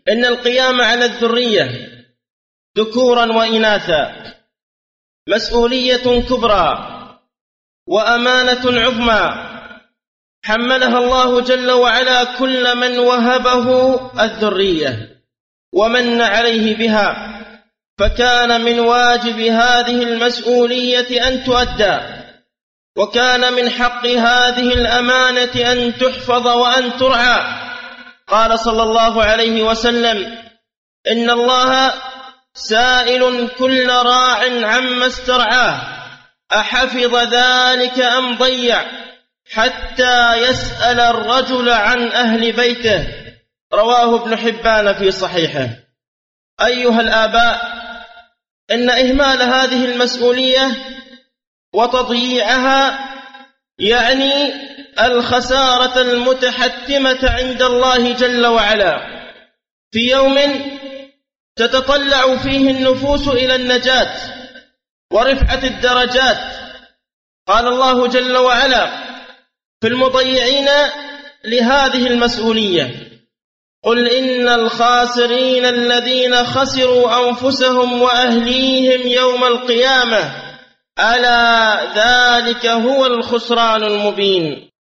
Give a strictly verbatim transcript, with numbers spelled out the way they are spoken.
إن القيام على الذرية ذكورا وإناثا مسؤولية كبرى وأمانة عظمى حملها الله جل وعلا كل من وهبه الذرية ومن عليه بها، فكان من واجب هذه المسؤولية أن تؤدى، وكان من حق هذه الأمانة أن تحفظ وأن ترعى. قال صلى الله عليه وسلم: إن الله سائل كل راع عما استرعاه أحفظ ذلك أم ضيع، حتى يسأل الرجل عن أهل بيته. رواه ابن حبان في صحيحه. أيها الآباء، إن إهمال هذه المسؤولية وتضييعها يعني الخسارة المتحتمة عند الله جل وعلا في يوم تتطلع فيه النفوس إلى النجاة ورفعة الدرجات. قال الله جل وعلا في المضيعين لهذه المسؤولية: قل إن الخاسرين الذين خسروا أنفسهم وأهليهم يوم القيامة ألا ذلك هو الخسران المبين.